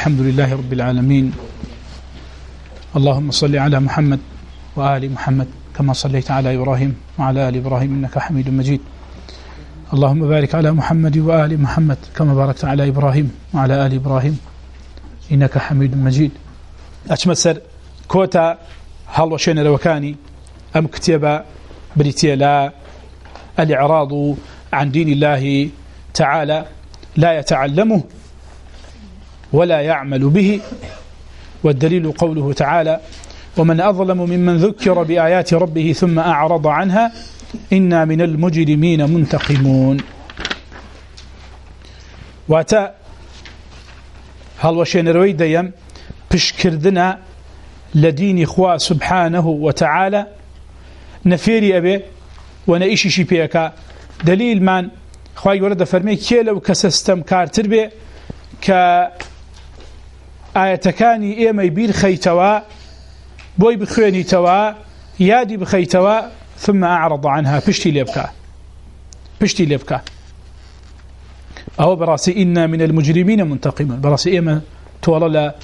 الحمد لله رب العالمين. اللهم صل على محمد وآل محمد كما صليت على إبراهيم وعلى آل إبراهيم إنك حميد مجيد. اللهم بارك على محمد وآل محمد كما باركت على إبراهيم وعلى آل إبراهيم إنك حميد مجيد. أشمسر كوتا هل وشين روكاني أم كتب بريتيلا الإعراض عن دين الله تعالى لا يتعلمه ولا يعمل به. والدليل قوله تعالى: ومن أظلم ممن ذكر بآيات ربه ثم أعرض عنها إنا من المجرمين منتقمون. واتا هل وشين روي ديم بشكردنا لدين إخوة سبحانه وتعالى نفيري أبي ونأيشي شبيكا دليل من خواهي ورد فرمي كيلو كسستم كارتر بي كآياتكاني إيما يبير خيتوا بوي بخيني توا يادي بخيتوا ثم أعرض عنها بشتي ليبكا أهو براسي إنا من المجرمين منتقمون. براسي إيما تولى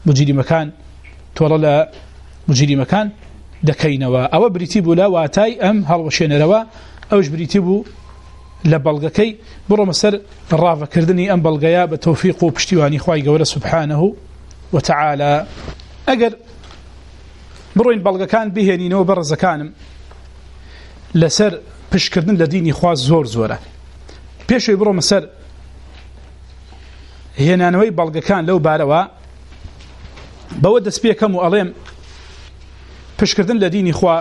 مجري مكان دكينوا أو بريتيبو لا واتاي أم هل وشين روا أوش بريتيبو لبلغكي برو مسر الرافة كردني أم بلغيا بتوفيقه بشتيواني خواهي قوله سبحانه وتعالى. أقر بروين بلغكان بيهني نو برزكانم لسر بشكردن لديني خواز زورة بيشوي برو مسر هنا نوي بلغكان لو باروا بود سبيكم وأليم بشكردن لديني خوا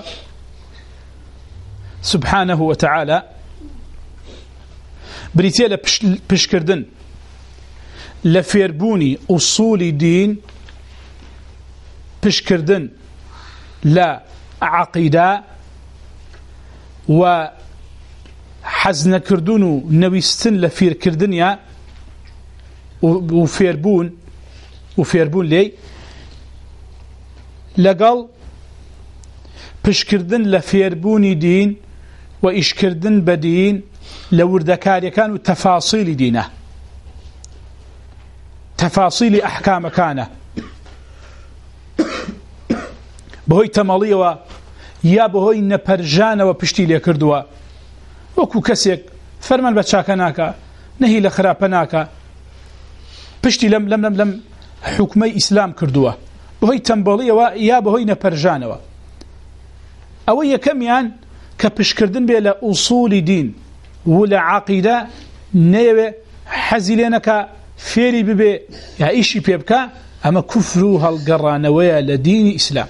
سبحانه وتعالى بريتيلا بشكردن لفيربوني أصول دين بشكردن لا عقيدة وحزن كردون نويستن لفير كردنيا وفيربون لي لقال بشكردن لفيربوني دين وإشكردن بدين لوردكاري كانوا تفاصيل دينه تفاصيل أحكام كانه بهوي تمالية يا بهوي نبرجان وبشتي ليكردوا وكو كسيك فرمان بتشاكناك نهي لخرابناك بشتي لم حكمي إسلام كردوا بهوي تمالية يا بهوي نبرجان أو يكميان كبشكردن بلا أصول دين ولا عقيدة نيوه حزيلينك فيري ببي يعيشي بيبكا أما كفروها القرانوية لدين إسلام.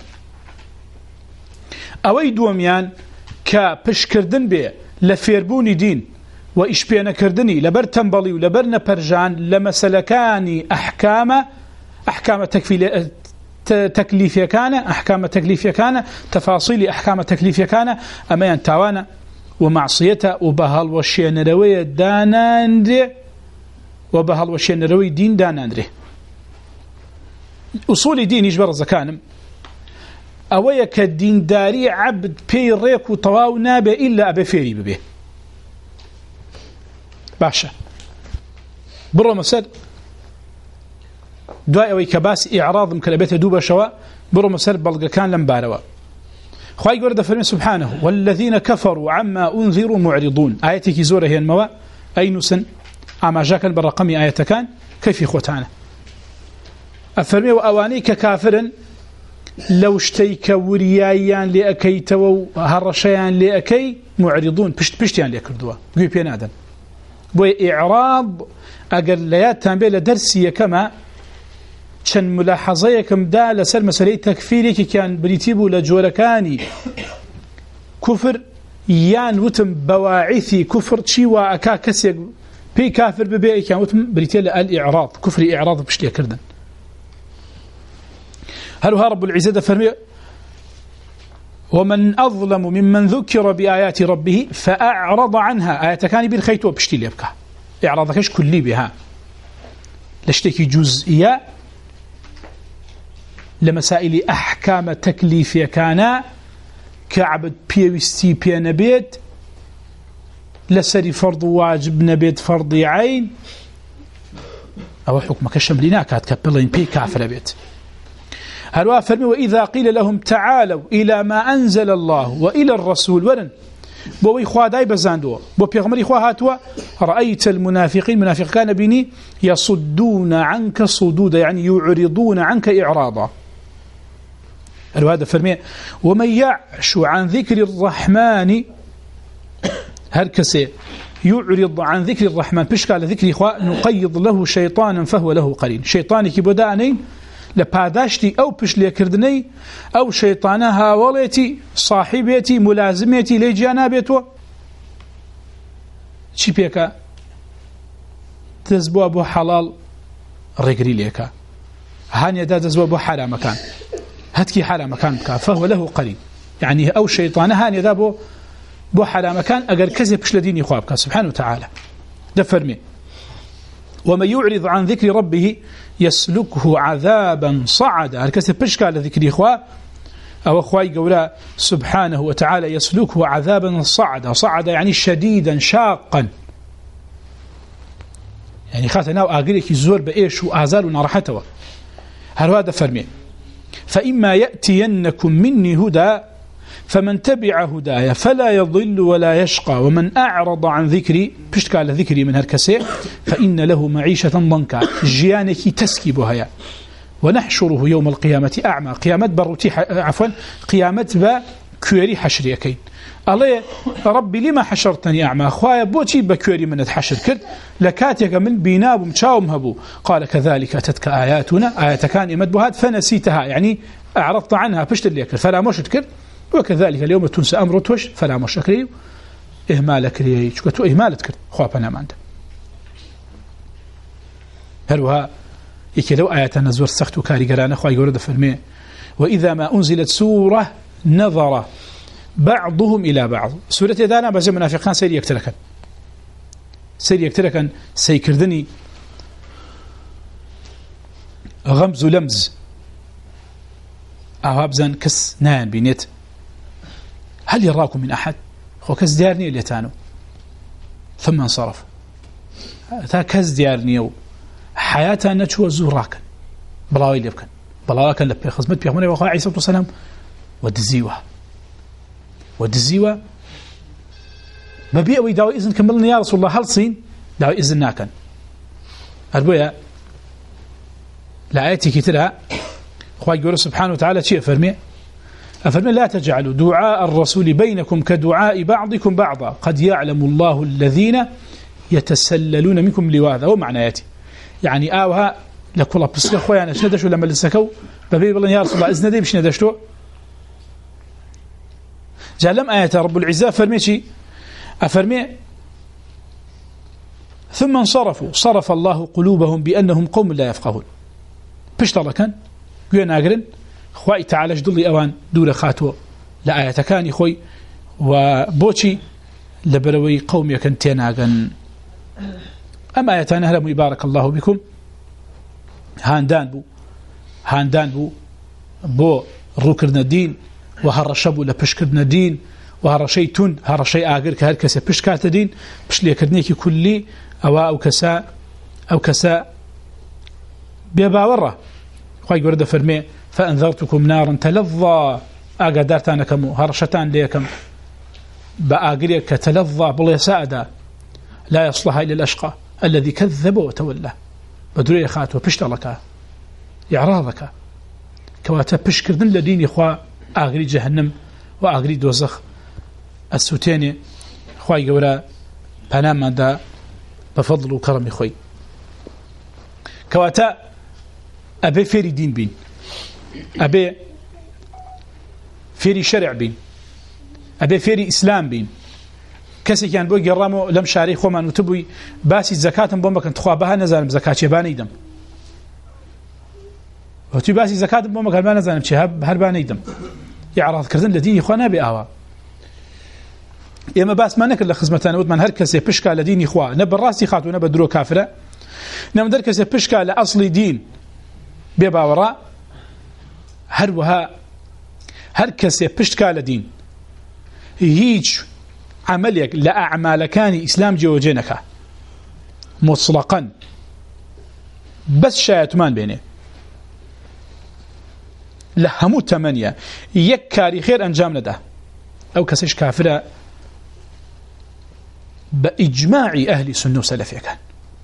أوي دوميان كبشكردن بي لفيربوني دين وإشبينا كردني لبر تنبلي ولبر نبرجان لمسلكاني أحكام تكليفية كان أحكام تكليفية كان تفاصيل أحكام تكليفية كان أما ينتوانا ومعصيته وبهال وشينروي داناندري وبهال وشينروي دين داناندري. أصول دين يجبر زكانم أويا كالدين داري عبد بي ريك وطواو نابه إلا أبي فيري ببيه باشا برو مسد دواء أوي كباس إعراض مكلبته دوبة شواء برو مسد بلغ كان لمباروا خواهي ورد فرمي سبحانه: والذين كفروا عما أنذروا معرضون. آياتك زورة هي المواء أي نسن أما جاكا بالرقم آياتكان كيف إخوتانا أفرمي وأوانيك كافرا لو اشتيك وريايان لأكيت وهرشيان لأكي معرضون بشتيان لأكردوا قوي بينادن بوي إعراض أقل ليات تنبيل درسي كما شن ملاحظيكم دا لسر مسألة تكفيرك كان بريتيبو لجوركاني كفر يان وتم بواعثي كفر تشيوا أكا كسيق بي كافر ببيعي كان وتم بريتيل الإعراض كفر إعراض بشتيا كردن. هلوها رب العزة فرمي: ومن أظلم ممن ذكر بآيات ربه فأعرض عنها. آيات كان بالخيتو بشتي ليبكا إعراضكش كلي بها لشتكي جزئية لمسائل أحكام تكليفية كان كعبد بيوستي بينبيت لسري فرض واجب نبيت فرض عين أو حكم كشملنا كات كبلين بي كافر بيت هلوا فرمي وإذا قيل لهم تعالوا إلى ما أنزل الله وإلى الرسول ورن بو إخوة داي بزاندوا بو بيغمر إخوة هاتوا رأيت المنافقين منافق كان بني يصدون عنك صدودا يعني يعرضون عنك إعراضا هلوا هذا فرمي ومن يعش عن ذكر الرحمن هركسي يعرض عن ذكر الرحمن بشكال ذكر إخوة نقيض له شيطانا فهو له قرين شيطاني كبدانين لپاداشتی او پشلی کردنی او شیطانه هاولیتی صاحبیتی ملازمیتی لی جانابیتو چی پیکا دزبوا بو حلال رگری لیکا هاني دا دزبوا بو حرام كان هتكي حرام كان بكا فهو له قرين يعني او شيطانه هاني دا بو حرام كان اگر كذا بشلديني خوابك سبحانه وتعالى ده فرمي ومن يعرض عن ذكر ربه يسلكه عذابا صعدا هالكسر بشكا لذكر إخوة أو أخوي قولا سبحانه وتعالى يسلكه عذابا صعدا يعني شديدا شاقا يعني خاتنا وآقريك الزور بإيش وآزال ونرحته هل هذا فرمي فإما يأتينكم مني هدى فمن تبع هدايا فلا يضل ولا يشقى ومن أعرض عن ذكري بشتكى على ذكري من هالكسي فإن له معيشة ضنكا جيانك تسكبها ونحشره يوم القيامة أعمى قيامة بروتي عفوا قيامة بكوري حشريكين الله ربي لما حشرتني أعمى أخوايا بوتي بكوري من الحشر كرد لكاتيك من بيناب مشاوم هبو قال كذلك أتتك آياتنا آيات كان إمدبهات فنسيتها يعني أعرضت عنها بشت اللي أكل فلا مش تكر وكذلك اليوم تنسى أمر توش فلا مش أكري إهمالك لي شكتو إهمالك كرد خوابنا ما عنده هلوها يكلو آيات نزور سخت كاريجران أخوي يورد فرمي وإذا ما أنزلت سورة نظر بعضهم إلى بعض سورة دانا بزي منافقان سير يكتركن سيكردني غمز لمز أهابزان كس نان بينيت هل يراكم من أحد هو كس ديارني اللي تانو ثم انصرف تا كس ديارني حياتها نتشوى زوراكا بلاوي لبكن بلاوي كان لبي خزمت بيغمري وخواه عيسى والسلام ودزيوة ببيع ويداوي إذن كملنا يا رسول الله هل صين داوي إذن ناكن أربويا لآياتي كتلها أخوة يقول سبحانه وتعالى شيء أفرمي لا تجعلوا دعاء الرسول بينكم كدعاء بعضكم بعضا قد يعلم الله الذين يتسللون منكم لواذا ومعنى آياتي يعني آوها لكل بسك أخوة أنا شندشوا لما لسكوا ببيع والله يا رسول الله إذن دي بشندشتوا جعلم آيات رب العزة أفرمي ثم انصرفوا صرف الله قلوبهم بأنهم قوم لا يفقهون بشتر كان قوين آقرن خواهي تعالى جدلي أوان دولة خاتو لآيات كان خوي وبوشي لبروي قوم يكنتين آقن أما آياتنا هلموا يبارك الله بكم هاندان بو روكرنا الدين وهرشبوا لبشكرنا دين وهرشي تون هرشي آقر كهالكسي بشكات دين بشلي كدنيكي كلي أو كساء بيباورة خواهي قرد فرمي فأنذرتكم نارا تلظى آقادارتانكم هرشتان ليكم بآقريك تلظى بلي ساعدا لا يصلها إلا الأشقى الذي كذب وتولى بدري خاتو بشت لك إعراضك كواتا بشكردن لدين إخوة آغري جهنم وآغري دوزخ السوتيني خواهي قولا بنام دا بفضل وكرم خوي كواتا أبي فيري دين بين أبي فيري شرع بين أبي فيري إسلام بين كسي كان بو قرامو لم شاري خوما نتبوي باسي زكاة بوما كنت خوابها نزالم زكاة شباني دم وتي باسي زكاة بوما كان ما نزالم شهاب هرباني دم يعرض كردن لديني إخوانا بآوا إما باس ما نكر لخزمتان ود من هركسي بشكا لديني إخوا نبا راسي خاتو نبا درو كافرة نبا دركسي بشكا لأصلي دين بيبا وراء هروها هركسي بشكا لدين هيج عمليك لأعمال كان إسلام جوجينك مطلقا بس شایەتمان بێنێ لە هەموو تەمەنیە یەک کاری خێر ئەنجام نەدا ئەو کەسش کافرە بە ئیجماعی ئەهلی سنە و سەلەفیەکان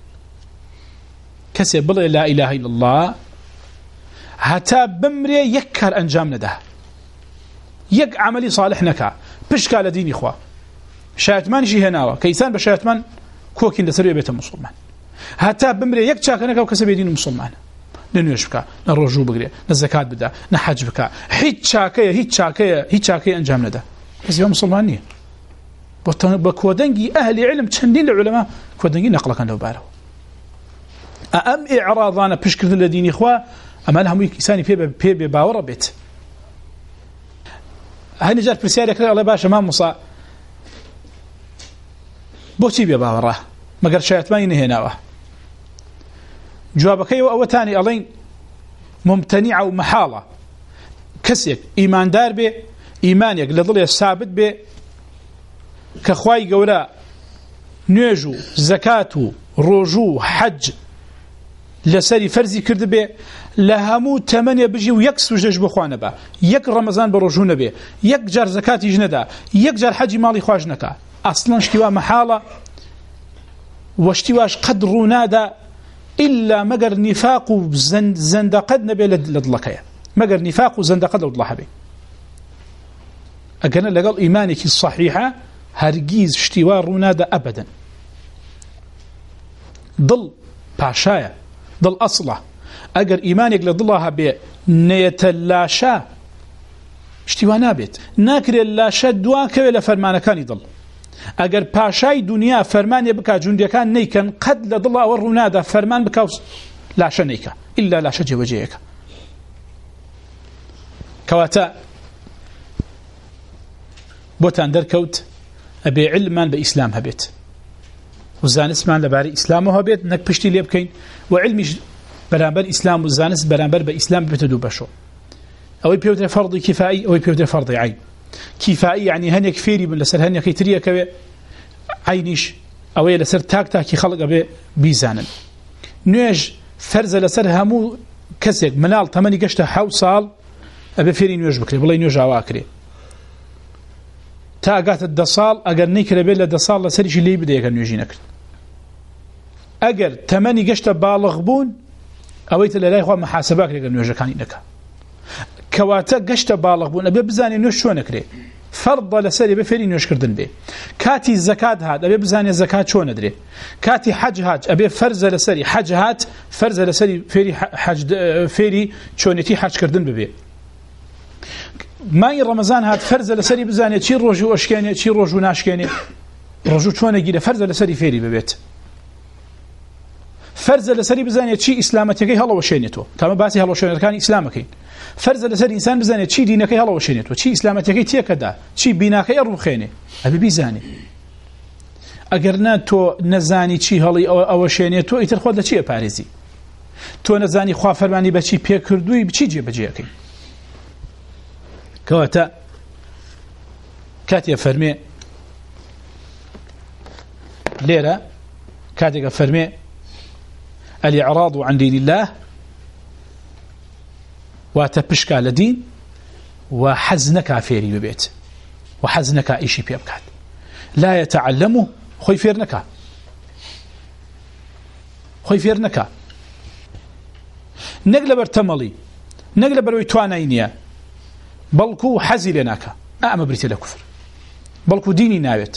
کەسێ بڵێ لا إله إلا الله هەتا بمرێ یەک کار ئەنجام نەدا یەک عملی صالح نەکا پشکا لە دینی خوا شایەتمانیشی هێناوە کە ئینسان بە شایەتمان کۆکین لەسەر بێتە مسلمان هەتا بمرێ یەک چاکە نەکا و کەسە بێ دین مسلمانە نە نوێژ بکە نە ڕۆژوو بگرێ نە زەکات بدە نە حەج بکە هیچ چاکەیە ئەنجام نەدا کەسی بە مسلمان نییە بە کۆدەنگی ئەهلی علم چەندین لە عولەما کۆدەنگی نەقڵەکان لەو بارەوە ئەم ئیعراضانە پشتکردن لە دینی خوا ئەمە هەمووی ئینسانی پێ بێ باوەڕە بێت هەنی جار پرسیارێک ئەڵێ باشە مام موسا بۆچی بێ باوەڕە مەگەر شایەتمانی نەهێناوە جوابەکەیەوە ئەوەتانی ئەڵێن ممتەنیعە و مەحاڵە کەسێک ئیماندار بێ ئیمانێک لە دڵێ سابت بێ کە خوای گەورە نوێژ و زەکات و ڕۆژوو و حەج لەسەری فەرزی کرد بێ لە هەموو تەمەنێ بژی و یەک سوژدەش بۆ خوا نەبا یەک ڕەمەزان بە ڕۆژوو نەبێ یەک جار زەکاتیش نەدا یەک جار حەجی ماڵی خوش نەکا ئەسڵەن شتیوا مەحاڵە وەشتیواش قەد ڕوونادا إلا مەگەر نیفاق و زەندەقەت نەبێ لە دڵەکەیە مەگەر نیفاق و زەندەقەت لەو دڵە هەبێ ئەگەنە لەگەڵ ئیمانێکی صحیحە هەرگیز شتیوا ڕوونادا ئەبەدەن دڵ پاشایە دڵ ئەسڵە ئەگەر ئیمانێک لە دڵە هەبێ نەیەتە لاشە شتیوا نابێت ناکرێت لاشە دواکەوێت لە فەرمانەکانی دڵ ئەگەر پاشای دنیا فەرمانێ بکا جوندەکان نەیکەن قەت لە دڵ ئەوە ڕوونادا فەرمان بکا و لاشە نەیکە ئیلا لاشە جێبەجێیەکە کەواتە بۆتان دەرکەوت ئەبێ علممان بە ئیسلام هەبێت و زانستمان لەبارەی ئیسلامەوە هەبێت نەک پشتی لێ بکەین و علمیش بەرامبەر ئیسلام و زانست بەرامبەر بە ئیسلام بێتە دوو بەشۆ ئەوەی پێوترێ فەرضی کیفایی ئەوەی پێوترێ فەرضی عین کیفایی یعنی هەنێک فێری بن لەسەر هەنێکی تریەکەوێ عینیش ئەوەیە لەسەر تاکی خەڵک ئەبێ بیزانن نوێژ فەرزە لەسەر هەموو کەسێک مناڵ تەمەنی گەشتە 7 ساڵ ئەبێ فێری نوێژ بکرێ بڵێ نوێژ ئاواکرێ تا ئەگاتە 10 ساڵ ئەگەر نەیکرێ بێت لە 10 ساڵ لەسەریشی لێی بدە ئەگەر نوێژی نەکرد ئەگەر تەمەنی گەشتە باڵغ بوون ئەوەی تە لە لای خوا محاسبە کرێ ئەگەر نوێژەکانی نەکا کەواتە گەشتە باڵغ بوون ئەبێ بزانێ نوێژ چۆن نەکرێ فەرضە لەسەری بێ فێری نوێژکردن بێ کاتی زەکات هات ئەبێ بزانێ زەکات چۆن نەدرێ کاتی حەج هات ئەبێ فەرزە لەسەری حەج هات فەرزە لەسەری فێری چۆنێتی حەجکردن ببێ مای ڕەمەزان هات فەرزە لەسەری بزانێ چی ڕۆژوو ئەشکێنێ چی ڕۆژوو ناشکێنێ ڕۆژوو چۆنە گیرە فەرزە لەسەری فێری ببێت فەرزە لەسەری بزانێ چی ئیسلامەتەکەی هەڵەوەشێنێتەوە کامە باسی هەڵەوەشێنەکانی ئیسلامەکەین فەرزە لەسەر ئینسان بزانێت چی دینەکەی هەڵەوەشێنێتەوە چی ئیسلامەتەکەی تێکەدا چی بیناکەی ڕوخێنێ ئەبێ بیزانێ ئەگەر نا تۆ نەزانی چی هەڵی ئەوەشێنێت تۆ ئیتر خۆت لە چی ئەپارێزی تۆ نەزانی خوا فەرمانی بە چی پێکردووی بچی جێبەجێەکەی کەواتە کاتێ فەرمێ لێرە کاتێکە فەرمێ الإعراض عن دين الله وتبشك على دين وحزنك فيري ببيت وحزنك إيشي بيبكات لا يتعلمه خوي فيرنك نقلب ارتملي نقلب رويتوانينيا بلكو حزي لناك أعمى بريتي لكفر بلكو ديني ناويت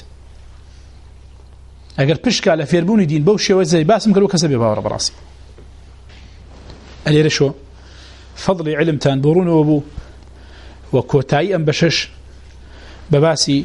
اگر پشکا لە فێربوونی دین بەو شێوەزەی باسم کردو کەسە بێ باوەڕە بەڕاستی ئەلێرە شۆ فەضڵی علمتان بۆڕوونەوە بوو و کۆتایی ئەم بەشەش بە باسی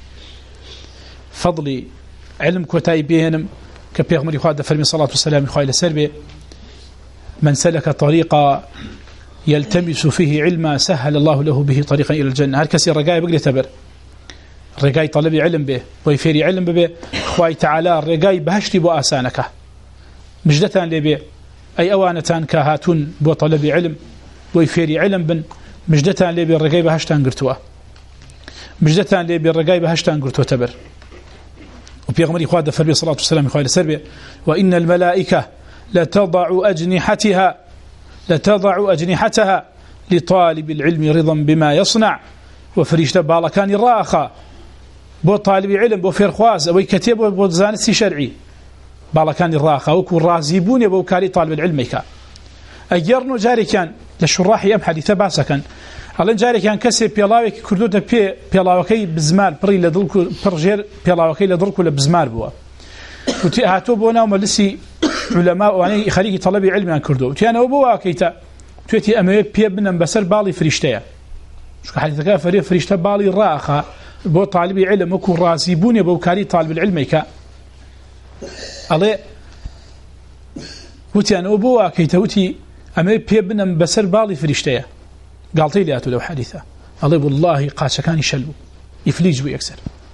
فەضڵی علم کۆتایی بێنم کە پێغمبەری خوا دەفەرمی سەڵات و سەلامی خوای لەسەر بێ من سلك طريقا يلتمس فيه علما سهل الله له به طريقا إلى الجنة هر كسي رقاي بقري تبر رقاي طلب علم به ويفيري علم به خواي تعالى رقاي بهشتي بو آسانك مجدتان لبي أي أوانتان كهاتون بو طلب علم ويفيري علم بن مجدتان لبي رقاي بهشتان قرتوا مجدتان لبي رقاي بهشتان قرتوا تبر وبيغمري خواد فربي صلاة والسلام خواه لسربي وإن الملائكة لتضع أجنحتها لطالب العلم رضا بما يصنع وفريشتە باڵەکانی ڕاخە بۆ طالبی علم بۆ فێرخواز ئەوەی کەتێ بۆ زانستی شەرعی باڵەکانی ڕاخە وەکو ڕازی بوونێ بۆ کاری طالب العلمێکە ئەگەڕن و جارێکیان لە شوڕاحی ئەم حەدیثە باسەکەن ئەڵێن جارێکیان کەسێ پێڵاوێکی کردوتە پێ پێڵاوەکەی بزمار پڕی لە دڵ و پڕژێر پێڵاوەکەی لە دڵ و لە بزمار بووە وتی هاتۆ بۆ ناو مەجلیسی علەما ئەوانەی خەریکی تەڵەبی علمیان کردو وتیانەوە بۆ واکەیتە توێتی ئەمەوێ پێ بنەم بەسەر باڵی فریشتەیە چونکە حەدیثەکە فەرێ فریشتە باڵی ڕاخە بۆ طالبی علم وەکو ڕازی بوونێ بەو کاری طالب العلمێکە ئەڵێ وتیانەوە بۆ واکەیتە وتی ئەمەوێ پێ بنەم بەسەر باڵی فریشتەیە قالتي لي أتو لو حديثة أضيب والله قاش كان يشلو يفليج ويكسر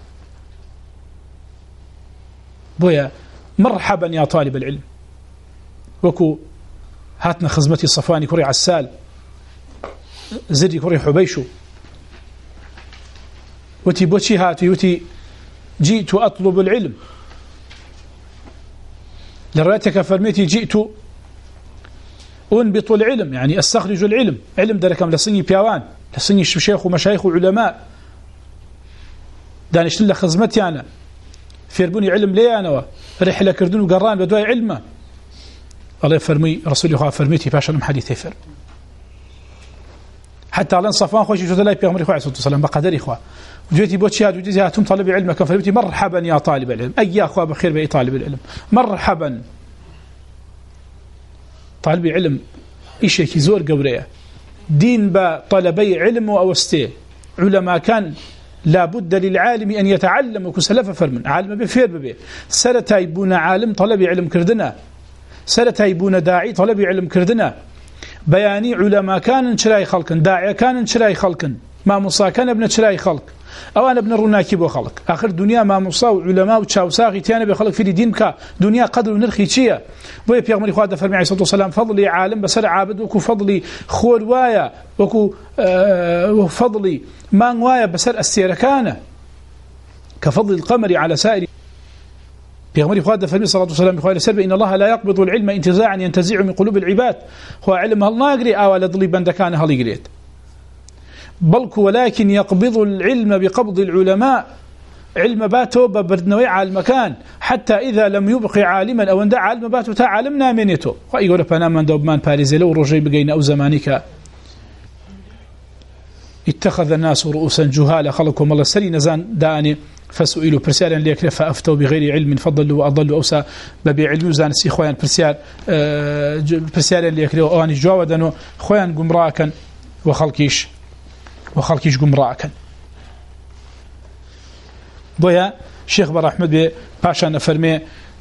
بويا مرحبا يا طالب العلم وكو هاتنا خزمتي صفواني كوري عسال زري كوري حبيشو وتي بوشي هاتي وتي جئت أطلب العلم لرأيتك فرميتي جئت أنبط العلم يعني أستخرج العلم علم دركم لسني بيوان لسني شيخ ومشايخ وعلماء دانش لله خزمتي أنا فيربوني علم لي أنا رحلة كردون وقران بدواي علمه الله يفرمي رسول الله فرميتي باشا حديثي فر حتى على صفوان خوش يجوز الله بيغمر إخوة عليه الصلاة والسلام بقدر إخوة وجيتي بوتشياد وجيتي هاتم طالب علمك فرميتي مرحبا يا طالب العلم أي يا أخوة بخير بأي طالب العلم مرحبا طالب علم إيشيكي زور قوريه دين بطلبي علم وأوستيه علماء كان لابد للعالم أن يتعلم وكسلف فرمن عالم بفير ببيه سرتا يبون عالم طلبي علم كردنا سرتا يبون داعي طلبي علم كردنا بياني علماء كان شراي خلق داعي كان شراي خلق ما مصا كان ابن شراي خلق أو أنا ابن الرناكب وخلق آخر دنيا ما مصا علماء وتشاوساغي تيانا بخلق في دين كا دنيا قدر ونرخي شيا بوي بيغمر إخوة فرمي عليه الصلاة والسلام فضلي عالم بسر عابد وكو فضلي خول وايا وكو فضلي مان وايا بسر السيركانة كفضل القمر على سائر بيغمر إخوة فرمي صلى الله عليه وسلم إخوة سرب إن الله لا يقبض العلم انتزاعا ينتزع من قلوب العباد هو علم هل ناقري أو لضلي بندكان هل يقريت بلك ولكن يقبض العلم بقبض العلماء علم باتو ببردنوي على المكان حتى إذا لم يبقي عالما أو اندع علم باتو تا عالمنا منيتو ويقول فانا من دوبمان باريزي لو رجي بقينا أو زمانك اتخذ الناس رؤوسا جهالا خلقهم الله سري نزان داني فسئلوا برسالا ليكرا فأفتوا بغير علم فضلوا وأضلوا أوسا ببي علم زانس إخوان برسالا ليكرا وأواني جواودانو خوان قمراكا وخلقيش قمراكا بويا شيخ بر أحمد باشا نفرمي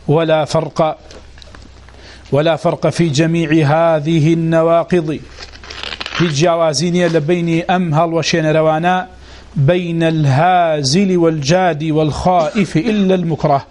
ولا فرق في جميع هذه النواقض في الجوازين لبين أمهل وشين روانا بين الهازل والجاد والخائف إلا المكره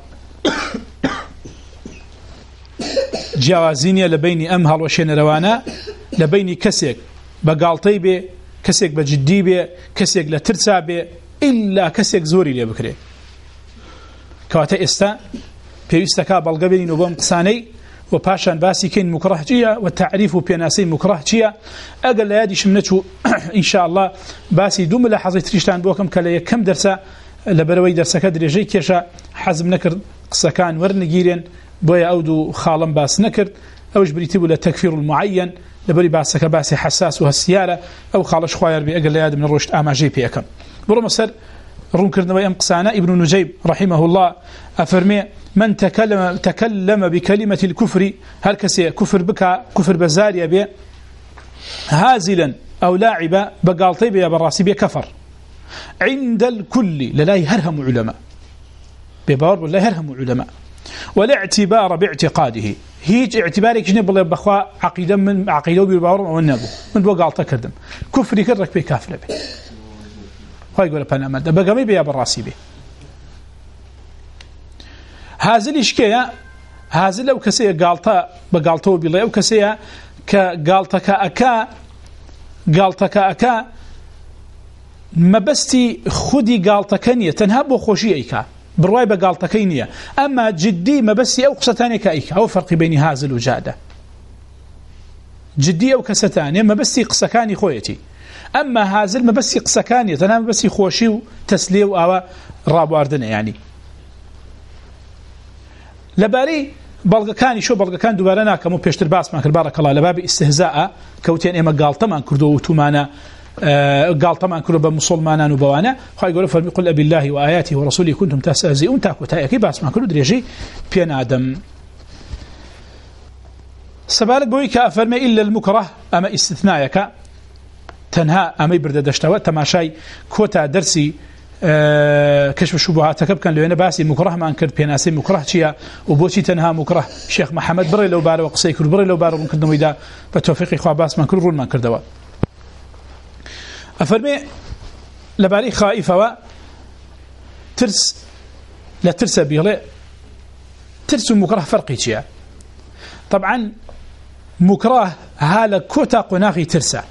جوازين لبين أمهل وشين روانا لبين كسيك بقالطي بي كسيك بجدي بي كسيك لترسى بي إلا كسيك زوري لي بكري كواتا إستا بيستكا بلغبين وبم قساني وباشان باسي كين مكره جيا والتعريف بيناسي مكره جيا أقل ليادي شمنته إن شاء الله باسي دوم لحظة تريشتان بوكم كلا كم درسا لبروي درسا كدري جي كيشا حزم نكر قسكان ورنجيرين بويا أودو خالم باس نكر أوش بريتبو لتكفير المعين لبري باسك باسي حساس وهالسيارة أو خالش خواير بأقل ليادي من الرشد آما جي بيكم برو مسر رون كردنا أم قسانا ابن نجيب رحمه الله أفرمي من تكلم بكلمة الكفر هل كسي كفر بك كفر بزاريا بي هازلا أو لاعبا بقالطي بي براسي بي كفر عند الكل لا يهرهم علماء ببار لا يهرهم علماء والاعتبار باعتقاده هيج اعتبارك جنب الله بخوا عقيدة من عقيدة بالبار والنبو من بقالطة كردم كفر كرك بي كافر بي خواهي يقول بنا بقامي بي براسي بي هازل إشكيا هازل أو كسية قالتا بقالتو بالله أو كسية كقالتك أكا ما بستي خدي قالتكنية تنهب وخوشي أيكا بڕوای بەگاڵتەکەی نییە ئەمما جددی مەبەستی ئەو قسەتانێک ئەیکا ئەو فەرقی بینی هازل و جادە جددی ئەو کەسەتانێ مەبەستی قسەکانی خۆیەتی ئەمما هازل مەبەستی قسەکانیە تەنها مەبەستی خۆشی و تەسلیە و ئاوا ڕابواردنە یعنی لەبارەی بەڵگەکانی شۆ بەڵگەکان دووبارە ناکەم و پێشتر باسمان کرد بارەکەڵا لە بابی ئیستهزاء کەوتێن ئێمە گاڵتەمان کردو و تومانە گاڵتەمان کردو بە مسلمانان و بەوانە خوای گەورە فەرمی قل بالله وآياته ورسوله كنتم تستهزئون تاکۆتایەکەی باسمان کرد و درێژەی پێ نادەم سەبارەت بۆی کە ئەفەرمێ إلا المكره ئەمە ئیستثنایەکە تەنها ئەمەی بردە دەشتەوە تەماشای کۆتا دەرسی كشف الشبهات كبكن لو انا باسي مكره ما انكر بيناسي مكره شيا وبوشي تنها مكره شيخ محمد بري لو بار وقصي كل بري لو بار ممكن نويدا بتوفيق اخو عباس ما كل رول ما كردوا افرمي لباري خائفه و ترس لا ترس بيله ترس مكره فرقي شيا طبعا مكره هاله كوتا قناغي ترسا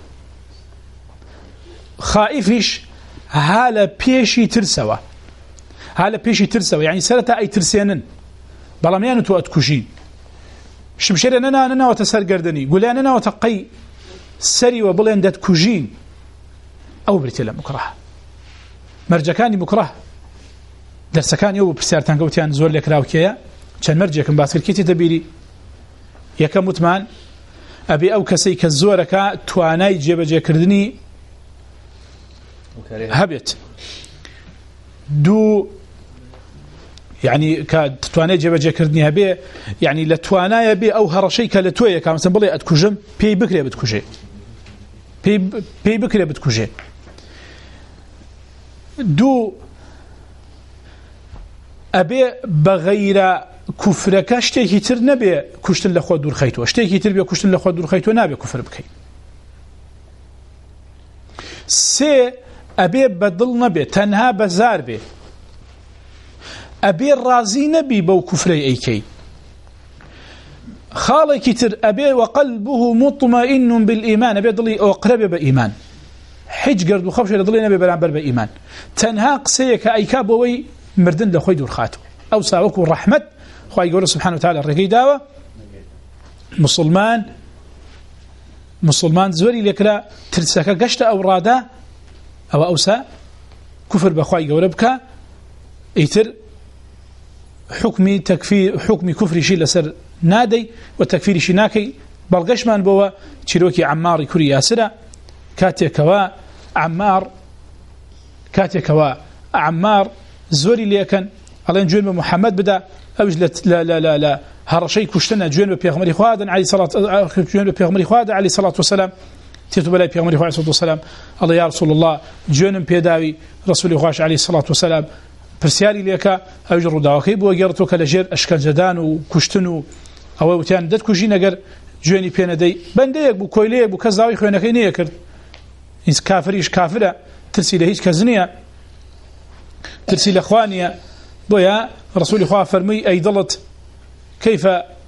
خائفش هاله بيشي ترسوا هاله بيشي ترسوا يعني سرتا اي ترسينن بلاميان تو اتكوشين شمشير انا وتسرقردني قول انا وتقي سري وبلين دات كوجين او بريتلا مكره مرجكاني مكره درسكان يو برسارتان قوتيان زور لك راوكيا كان مرجكم باسكر كيتي تبيري ياك متمان ابي او كسي كزورك تواناي جيبجي كردني هبت دو يعني كتواني جيبجي كردني هبي يعني لتواناي بي او هرشي كلتويه كان مثلا بلي اتكوجم بي بكري بتكوجي بي بكري بتكوجي دو ابي بغير كفرك شتي تر نبي كشتن لخو دور خيتو شتي تر بي كشتن لخو دور خيتو نبي كفر بكي سي ابي بدل نبي تنها بزار بي ابي راضي نبي بو كفري ايكي خالي كتر ابي وقلبه مطمئن بالايمان ابي ضلي اقرب بايمان حج قرد وخبش ضلي نبي برابر بايمان تنها قسيك ايكا بوي مردن لخوي دور خاتو او ساوكو الرحمه خوي يقول سبحانه وتعالى الرقي داوه مسلمان زوري لكلا ترسك قشت او رادا او اوسا كفر بخوي يقول بك ايتر حكمي تكفير حكمي كفر شي لسر نادي وتكفير شي ناكي بلغش من بوا تشيروكي عمار كوري ياسرا كاتيكوا عمار زوري ليكن الله جوين محمد بدا اوج لا لا لا لا هرشي كشتنا جوين بيغمري خواد عليه الصلاه جوين بيغمري خواد عليه الصلاه والسلام تيتو بلا بيغمري خواد عليه الصلاه والسلام الله يا رسول الله جوين بيداوي رسول الله عليه الصلاه والسلام برسياري ليكا اوج روداوكي بو غيرتو كلاجير اشكال جدان وكشتنو او وتان دد كوجينا غير جويني بيندي بنديك بو كويليك بو كزاوي خوينكاي نيكر إنس كافريش كافرة ترسل هيج كزنية ترسل إخوانية بويا رسول الله فرمي أي ضلت كيف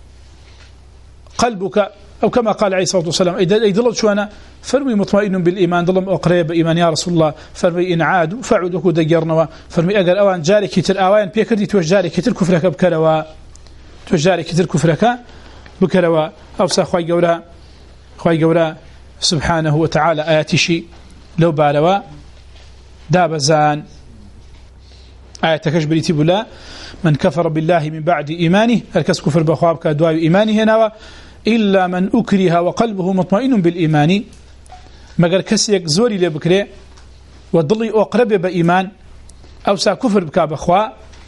قلبك أو كما قال عليه الصلاة والسلام أي ضلت شو أنا فرمي مطمئن بالإيمان ضلم أقرب إيمان يا رسول الله فرمي إن عادوا فعدوا دجرنا فرمي أجر أوان جاري كتر أوان بيكردي توجاري كتر كفرك بكروا توجاري كتر كفرك بكروا أو سأخوي جورا سبحانه وتعالى آياتشي لو باروا دابزان آياتكش بريتي بلا من كفر بالله من بعد إيمانه الكس كفر بخوابك دواء إيمانه هنا إلا من أكره وقلبه مطمئن بالإيمان مگر كسيك زوري لبكري وضلي أقرب بإيمان أو سا كفر بك بخوا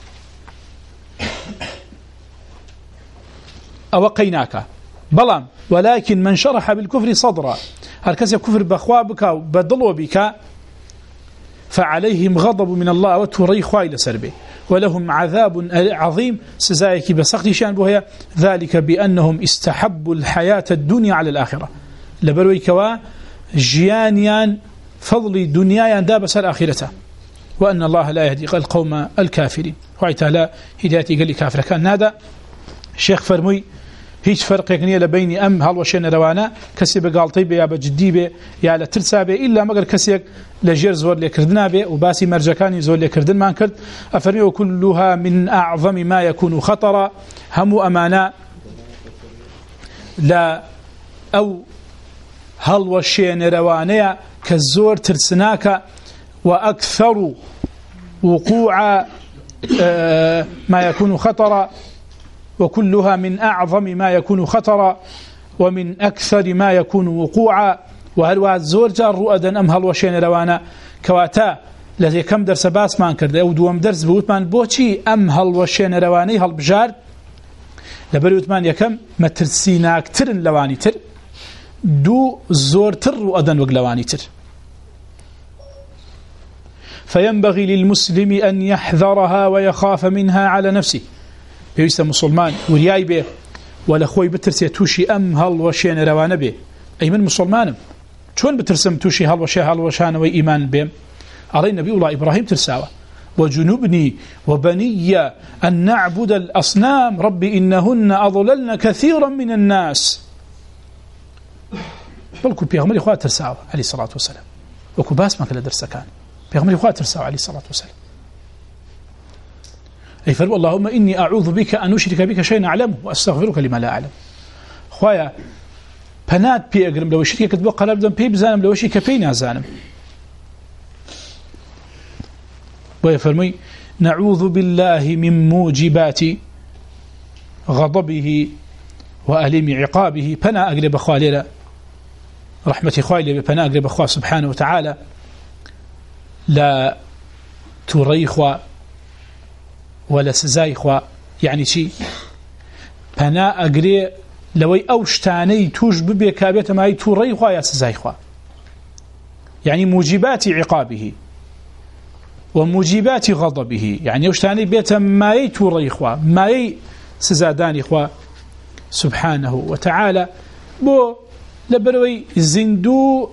أو قيناك بلام ولكن من شرح بالكفر صدرا هركز كفر بخوابك بدلوا بك فعليهم غضب من الله وتوري خويل سربه ولهم عذاب عظيم سزايك بسخط شان بها ذلك بأنهم استحبوا الحياة الدنيا على الآخرة لبروي كوا جيانيان فضل دنيا دابس الآخرة وأن الله لا يهدي القوم الكافرين خوي تعالى هدايتي قال لي كافر كان نادى شيخ فرمي هیچ فرقێک نییە لە بینی ئەم هەڵوەشێنەرەوانە کەسێ بەگاڵتەی بێ یا بە جددی بێ یا لە ترسا بێ ئیلا مەگەر کەسێک لە ژێر زۆر لێکردنا بێ و باسی مەرجەکانی زۆر لێکردنمان کرد ئەفەرمێ وكلها من أعظم ما يكون خطرا هەموو ئەمانە لە ئەو هەڵوەشێنەرەوانەیە کە زۆر ترسناکە وأكثر وقوع ما يكون خطرا وكلها من أعظم ما يكون خطرا ومن أكثر ما يكون وقوعا وهل زور جار رؤدا أم هل وشين روانا كواتا لذي كم درس باس مان كرد أو دوام درس بوتمان بوشي أم هل وشين رواني هل بجار لبروتمان يكم ما ترسيناك ترن لواني تر دو زور تر رؤدا وقلواني تر فينبغي للمسلم أن يحذرها ويخاف منها على نفسه پێویستە مسلمان وریای بێ و لە خۆی بترسێ تووشی ئەم هەڵوەشێنەرەوانە بێ ئەی من مسلمانم چۆن بترسم تووشی هەڵوەشانەوەی ئیمان بێم ئەڵێ نەبی وڵا ئیبراهیم ترساوە وجنوبني وبني أن نعبد الأصنام رب إنهن أضللن كثيرا من الناس بلكو بيغمري خواه ترساوة عليه الصلاة والسلام وكو باس ما كلا درسكان بيغمري خواه ترساوة عليه الصلاة والسلام أي فرموا اللهم إني أعوذ بك أن أشرك بك شيئا أعلمه وأستغفرك لما لا أعلم خوايا پنات بي أقرم لو شريك كتبو قلب دم بي بزانم لو شريك بي نازانم ويفرمي نعوذ بالله من موجبات غضبه وأليم عقابه پنا أقرب خوالي رحمة خوالي بپنا أقرب خواه سبحانه وتعالى لا تريخوا ولا سزای خوا يعني شي پنا اگري لوي اوشتاني توش ببي كابيت ما يتوري خوا يا سزای خوا يعني موجبات عقابه وموجبات غضبه يعني اوشتاني بيت ما يتوري خوا ما سزاداني خوا سبحانه وتعالى بو لبروي زندو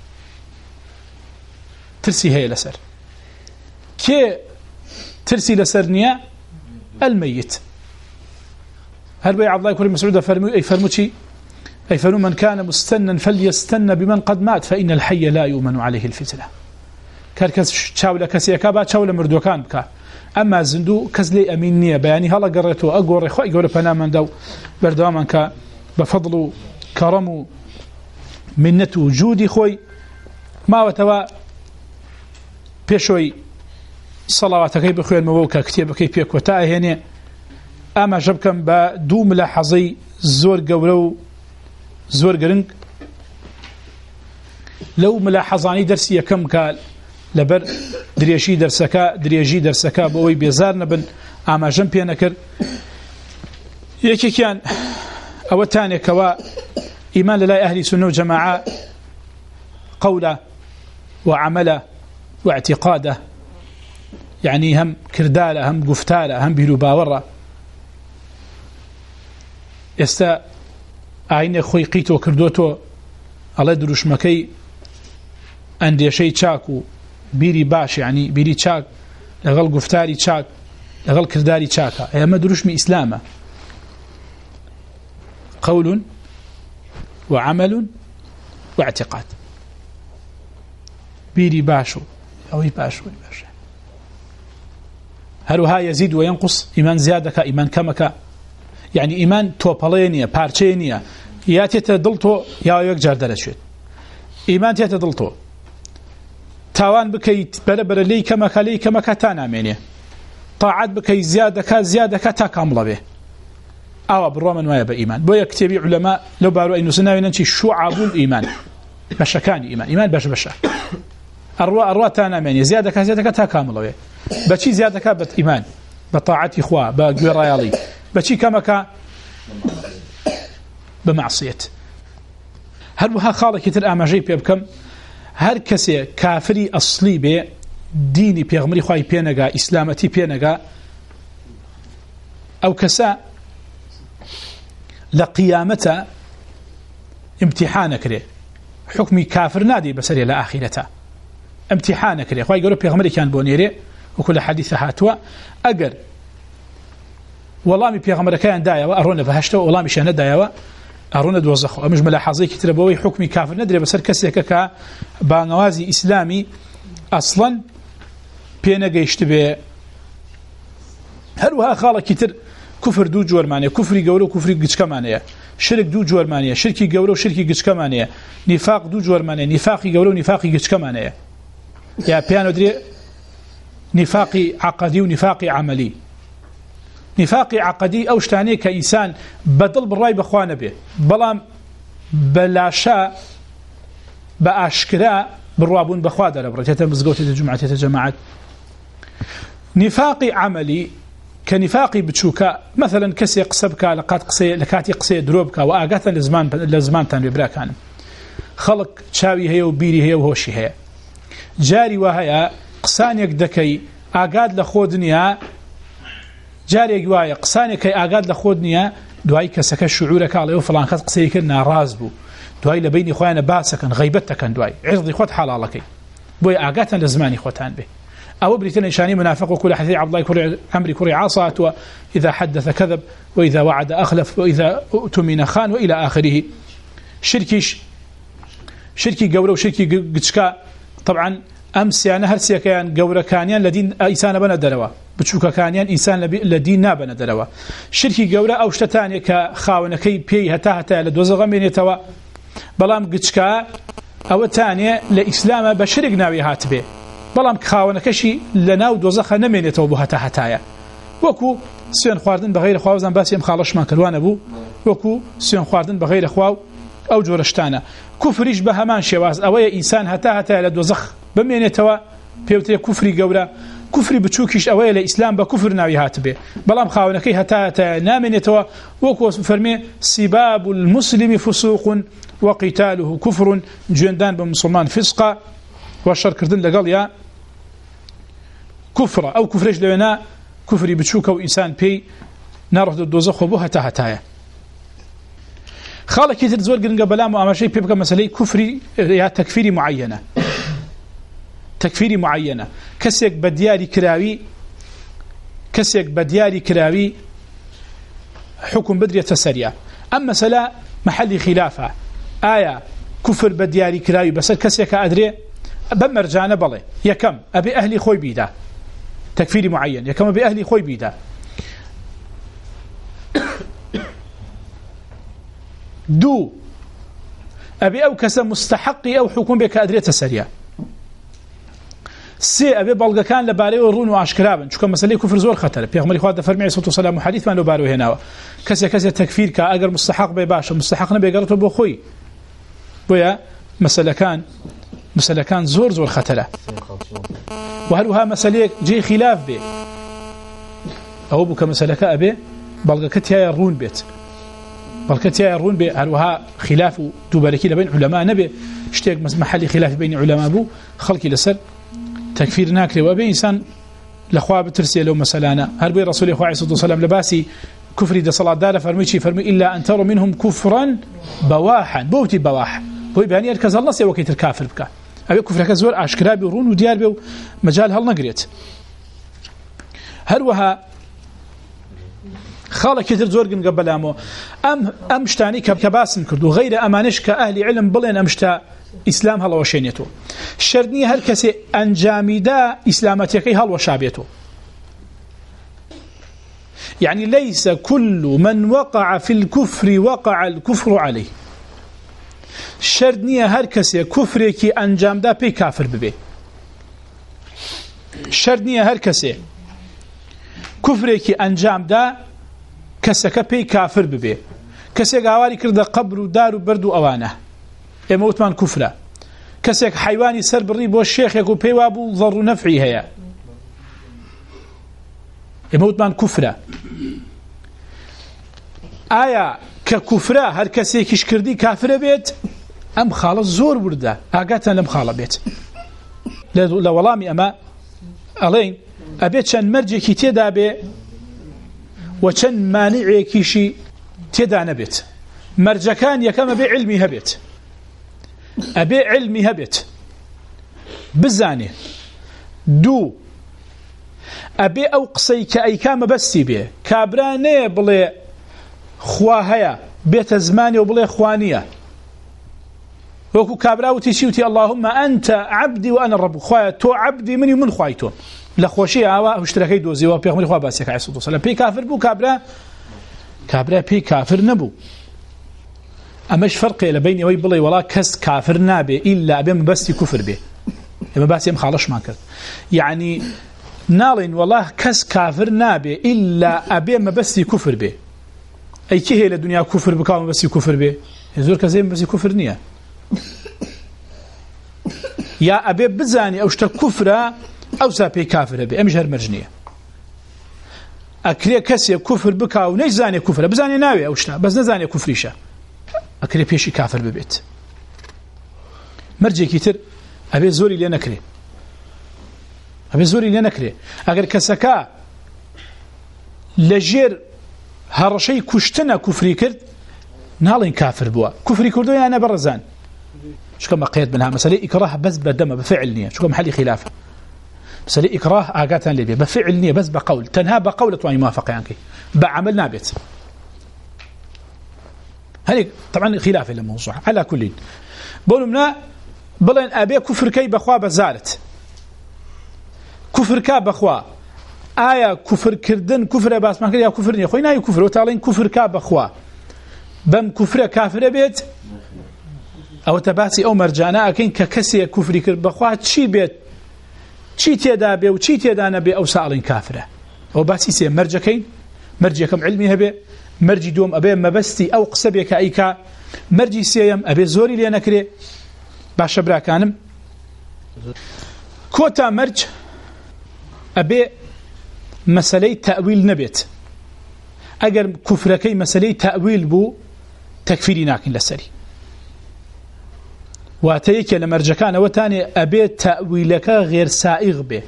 ترسي هي لسر كي ترسي لسرنيا الميت هل بي عبد الله كريم مسعود أي فرموشي أي فرمو من كان مستنا فليستن بمن قد مات فإن الحي لا يؤمن عليه الفتنة كاركس شاولة كسيكا با شاولة مردوكان بكا أما زندو كزلي أمينية بياني هلا قريتو أقول رخوة يقول بنامن دو بردواما كا بفضل كرم منة وجودي خوي ما وتوا بيشوي صلواتكي بخوين مووكا كتابكي بيك وتاهيني اما جبكم با دو ملاحظي زور قورو زور قرنق لو ملاحظاني درسي يكم قال لبر دريجي درسكا بوي بيزار نبن اما جنبي نكر يكي كان او تاني كوا ايمان لله اهل سنة وجماعة قوله وعمله واعتقاده يعني هم كردالة هم قفتالة هم بيلو باورة يستا عين خوي قيتو كردوتو الله دروش مكي عندي شيء تشاكو بيري باش يعني بيري تشاك لغل قفتالي تشاك لغل كردالي تشاكا ايما دروش من إسلامه قول وعمل واعتقاد بيري باشو أو يباشو هروها يزيد وينقص إيمان زيادك إيمان كمك يعني إيمان توبالينيا بارتشينيا يا تتدلتو يا يكجر درجات إيمان تتدلتو تاوان بكي بربر لي كمك تانامينيا طاعت بكي زيادك تاكامل به أو بالرومان ويا بإيمان بو يكتبي علماء لو بارو أنه سنوينانشي شعب الإيمان بشكان إيمان بشا أروا تانامينيا زيادك تاكامل به بچی زیاده که بت ایمان بطاعت اخوا بگویرایالی بچی کمکه بمعصیت هر وها خالق كتر آماجي بيبكم هر كسي كافري أصلي بي ديني بيغمري خواهي بينغا إسلامتي بينغا أو كسا لقيامته امتحانك لي حكمي كافر نادي بسري لآخرته امتحانك لي خواهي قولوا بيغمري كان بونيري وكل حديث هاتوا أقر وەڵامی پێغەمبەرەکەیان دایەوە ئەڕۆنە بەهەشتەوە وەڵامیشیان نەدایەوە ئەڕۆنە دۆزەخەوە. ئەمەش مەلاحەزەیەکی ترە بەوەی حکمی کافر نەدرێ بەسەر کەسێکە کە بانەوازی ئیسلامی ئەسڵەن پێ نەگەیشت بێ. هەروەها خاڵێکی تر کوفر دوو جۆرمانەیە، کوفری گەورە و کوفری گچکەمانەیە. شرک دوو جۆرمانەیە، شرکی گەورە و شرکی گچکەمانەیە. نیفاق دوو جۆرمانەیە، نیفاقی گەورە و نیفاقی گچکەمانەیە. یا پێیان درێ نیفاقی عقدی و نیفاقی عملی. نیفاقی عقدی ئەو شتانەیە کە ئینسان بەدڵ بڕای بەخوا نەبێ، بەڵام بەلاشە بە ئاشکرا بڕوابوون بەخوا دەرەبڕێت، هێتە مزگەوت، هێتە جومعەت، هێتە جەماعەت. نیفاقی عملی کە نیفاقی بچووکە، مثلا کەسێک قسە بکە لە کاتی قسەیە درۆ بکە و ئاگاتە لە زمانتان بێ براکانم. خەڵک چاوی هەیە و بیری هەیە و هۆشی هەیە. جاری وا هەیە قسانێک دەکەی ئاگات لە خۆت نییە، جارێک وایە قسانێکی ئاگات لە خۆت نییە، دوای کەسەکە شعورەکە ئەڵێ و فڵان کەس قسەی کرد ناڕاز بوو، دوای لە بینی خۆیانە باسەکەن، غەیبەت دەکەن، دوای عرضی خۆت حەڵاڵەکەی، بۆی ئاگاتان لە زمانی خۆتان بێ. أو بريتنا نشاني منافق وكل حديث عبد الله عمرو كري عاصات، وإذا حدث كذب، وإذا وعد أخلف، وإذا أؤتمن خان، وإلى آخره. شركي قورة وشركي قشكا. طبعا أمس يعني هرسيا كان قورة كانيان لدين إنسان بنا دروا، بتشوكا كانيان إنسان لدين نابنا دروا. شركي قورة أو شتاني كخاونكي بي هتا لدوزغ من يتوا، بلام قشكا أو تانية لإسلام بشرق ناوي هاتبه، بەڵام خاوەنەکەشی لە ناو دۆزەخە نەمێنێتەوە بۆ هەتا هەتایە. وەکو سوێن خواردن بەغەیرە خوا، وزان باسی ئەم خاڵەشمان کردوانە بوو، وەکو سوێن خواردن بەغەیرە خوا و ئەو جۆرە شتانە. کوفریش بە هەمان شێواز ئەوەیە ئینسان هەتا هەتایە لە دۆزەخ بمێنێتەوە، پێوترێ کوفری گەورە. کوفری بچووکیش ئەوەیە لە ئیسلام بە کوفر ناوی هاتبێ، بەڵام خاوەنەکەی هەتا هەتایە نامێنێتەوە. وەکو فەرمێ سیباب المسلم فسوق وقتاله كفر، جوێندان بە مسلمان فسقا وشركردن لەگەڵ یا كفرة. أو كفرش لونا كفري بتشوك أو إنسان بي نارد الدوزخ وبوها تهتايا. خالك كتير زور قرن قبلام وأما شيء بيبقى مسألة كفري يا تكفيري معينة، تكفيري معينة. كسيك بدياري كراوي حكم بدري تسريع. أما مسألة محل خلافة، آية كفر بدياري كراوي بس كسيك أدري بمرجانه بله يكم ابي اهلي خوي بيدا تكفيري معين، يكم ابي اهلي خوي بيدا. دو ابي او كسا مستحقي او حكم بك ادريته سريع. سي ابي بلغ كان لباري ورون واشكرابن شو كان مساله كفر زور خطر. بيغمر خوا فرمي عليه الصلاه والسلام وحديث ما لو بارو هنا كسا تكفير كا اجر مستحق بي باشا مستحق نبي قرته بو خوي بويا مسألة كان زور خطرة. وهلوها مسألة جي خلاف به أو بك مسألة كأبي بلغكتها يرون بيت، بلغكتها يرون به هلوها خلاف دوباركي لبين علماء نبي اشتاق محل خلاف بين علماء بو خلقي لسر تكفير ناكري. وابي إنسان لأخواب ترسي لو مسألة هل بي رسول الله عليه الصلاة والسلام لباسي كفري دا صلاة دار فرمي إلا أن تروا منهم كفرا بواحا بوتي بواح بوي باني أركز الله سيوا كيتر كافر بك أبي كفرك زور أشكرابي ورون وديار بيو مجال هل نقريت. هروها خالك كتر زور قن قبلامو أمشتاني كباسم كردو غير أمانش كأهل علم بلين أمشتا إسلام هلا وشينيتو شردني هل كسي أنجامي دا إسلامتيكي هل وشابيتو. يعني ليس كل من وقع في الكفر وقع الكفر عليه. شردنية هر كسي كفريكي أنجام دا بي كافر ببي. شردنية هر كسي كفريكي أنجام دا كسك بي كافر ببي. كسي قواري كرد قبر دار برد أوانه يموت من كفرة. كسي حيواني سر بالريب والشيخ يقول بي وابو ضر نفعي هيا يموت من كفرة. آية ككفرة هر كسي كش كردي كافر بيت أم خالص زور برده أقاتنا لم خالص بيت لولامي أما ألين أبيت شان مرجكي تيدا بي وشان مانعي كيشي تيدا نبيت. مرجكان يكما بي علمي هبيت، أبي علمي هبيت بزاني. دو أبي أو قصيك أي كام بستي به كابراني بلي خواهيا بيت زماني وبلي خوانية وكو كابراو تيسيوتي اللهم أنت عبدي وأنا الرب خوايا تو عبدي مني ومن خوايتون لخوشي عوا اشتراكي دوزي وبيغمري خوا باسيك عليه الصلاة والسلام بي كافر بو كابرا بي كافر نبو أماش فرقي لبيني ويبلي ولا كس كافر نابي إلا أبي مبستي كفر به ما باسي مخالش ما كذا يعني نالين والله كس كافر نابي إلا أبي مبستي كفر به أي كي هي لدنيا كفر بكام مبستي كفر به يزور كزي مبستي كفر نية يا أبي بزاني أوشتا كفرة أو سابي كافر به أمجهر مرجنية أكري كسي كفر بكاو نيش زاني كفر بزاني ناوي أوشتا بس نزاني كفريشة أكري بيشي كافر ببيت مرجي كتير أبي زوري لي نكري أبي زوري لي نكري أجر كسكا لجير هرشي كشتنا كفري كرد نالين كافر بوا كفري كردو أنا برزان شو كم قيد منها مسألة إكراه بس بدم بفعل نية شو كم حلي خلافه مسألة إكراه آقاتان ليبيا بفعل نية بس بقول تنها بقولة واني موافق يعني بعمل نابت هذه طبعا خلافه للموضوع على كل بقولوا منا بلين أبي كفر كي بخوا بزالت كفر كا بخوا آية كفر كردن كفر باس ما كرد يا كفر نية خوينا يا كفر وتعالين كفر كا بخوا بم كفر كافر بيت أو تباسي أو مرجانا أكين ككسي كفر كرد بخوا تشي بيت تشي تيدا بي وتشي تيدا نبي أو سالين كافرة أو باسي سي مرجكين مرجي كم علمي هبي مرجي دوم أبي مبستي أو قصبي كأيكا مرجي سيم أبي زوري لي نكري باش برا كانم كوتا مرج أبي مسألة تأويل نبيت أجر كفركي مسألة تأويل بو تكفيري ناكن لسري واتيك لمرجكان وتاني أبي تأويلك غير سائغ به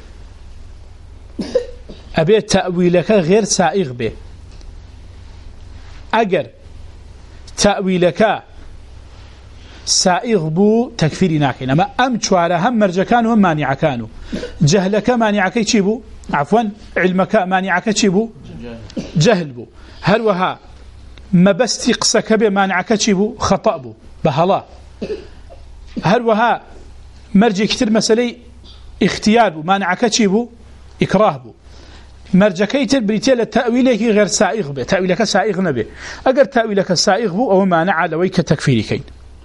أبي تأويلك غير سائغ به أجر تأويلك سائغ بو تكفيري ناكن أما أم شوارا هم مرجكان وهم مانع كانوا جهلك مانعك يشيبو عفوا علمك مانعك يشيبو جهل بو هل وها ما بس تقصك به مانعك يشيبو خطأ بو بهلا هل وها مرجي كتير مسألة اختيار بو مانعك يشيبو إكراه بو مرجكيت بريتيل تأويله غير سائغ به تأويلك سائغ نبي أجر تأويلك سائغ بو أو مانع لويك تكفيري كين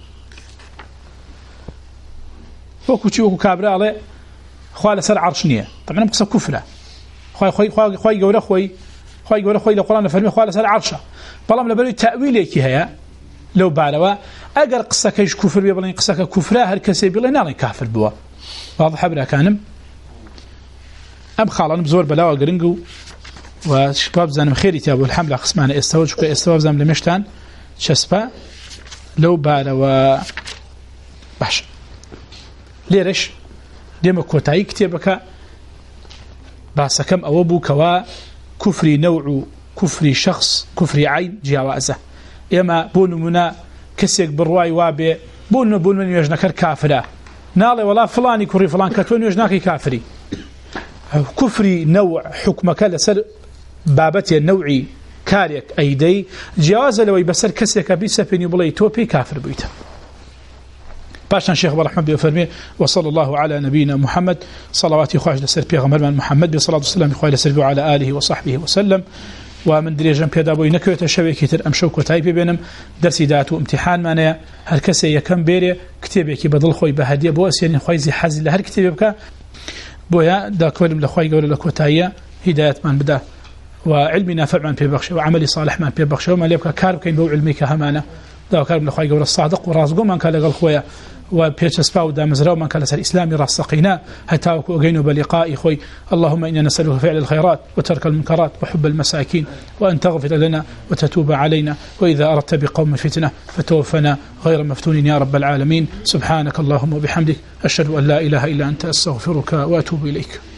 وكو كابرا عليه خوال سر عرشنيه طبعا مقصد كفره خوي جوره خوي جوره خوي القرآن فرمي خوال سر عرشه بلام لبلو تأويلك هيا لو بالوا أجر قصك ايش كفر بيبلين قصك كفره هل كسي بيبلين نالي كافر بوا واضح برا كانم أم خالنا بزور بلاوة قرنقو وشباب زانم خيري تابو الحملة قسمانا استوى شكو استوى زانم لمشتان شسبا لو بالوا بحش ليرش ديما كوتاي كتابك باسكم أوبو كوا كفري نوع كفري شخص كفري عين جوازه إما بونو منا كسيك برواي وابي بونو من يجنكر كافرة نالي ولا فلاني كوري فلان كتون يجناكي كافري كفري نوع حكمك لسر بابتي النوعي كاريك أيدي جواز لو يبسر كسيك بيسفين يبلي توبي كافر بيته باشان شيخ برحمة بيفرمي وصلى الله على نبينا محمد صلواتي خواج لسر بيغمر من محمد بصلاة والسلام خواج لسر وعلى آله وصحبه وسلم ومن دريجان بيدا بوي نكويت الشوي كتير أمشوك وتايبي بينم درسي داتو امتحان مانيا هر كسي يكم بيري كتابي بدل خوي بهدية بو أسياني خوي زي حزي لهر كتابي بكا بويا دا كولم لخوي قول لكوتايا هداية من بدا وعلمي نافع من بيبخش وعملي صالح من بيبخش وما ليبكا كارب كين بو علمي كهمانة دا كارب لخوي قول الصادق ورازقو من كان لقل خويا وبيرتسبا ودام زراو من كان سر إسلامي راسقينا حتى وقينوا بلقاء خوي اللهم إنا نسألك فعل الخيرات وترك المنكرات وحب المساكين وأن تغفر لنا وتتوب علينا وإذا أردت بقوم فتنة فتوفنا غير مفتون يا رب العالمين سبحانك اللهم وبحمدك أشهد أن لا إله إلا أنت أستغفرك وأتوب إليك